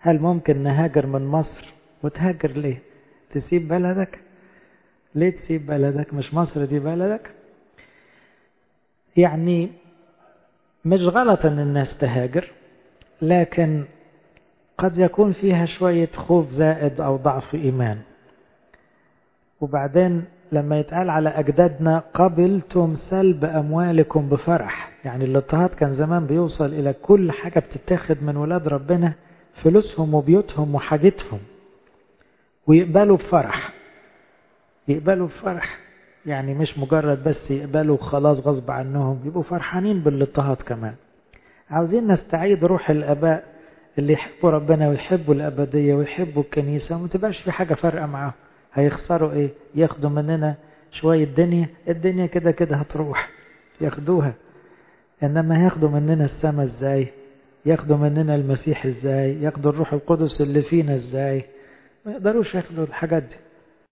هل ممكن نهاجر من مصر؟ وتهاجر ليه؟ تسيب بلدك؟ ليه تسيب بلدك؟ مش مصر دي بلدك؟ يعني مش غلط ان الناس تهاجر، لكن قد يكون فيها شوية خوف زائد او ضعف ايمان. وبعدين لما يتقال على اجدادنا قبلتم سلب اموالكم بفرح، يعني الاضطهاد كان زمان بيوصل الى كل حاجة بتتاخد من ولاد ربنا، فلوسهم وبيوتهم وحاجتهم، ويقبلوا بفرح. يقبلوا بفرح، يعني مش مجرد بس يقبلوا خلاص غصب عنهم، يبقوا فرحانين بالاضطهاد كمان. عاوزين نستعيد روح الآباء اللي يحبوا ربنا ويحبوا الأبدية ويحبوا الكنيسة، وما تبقاش في حاجة فارقة معاهم. هيخسروا ايه؟ ياخدوا مننا شوية الدنيا كده كده هتروح، ياخدوها. انما ياخدوا مننا السماء ازاي؟ ياخدوا مننا المسيح ازاي؟ ياخدوا الروح القدس اللي فينا ازاي؟ ما يقدروش ياخدوا الحاجات دي.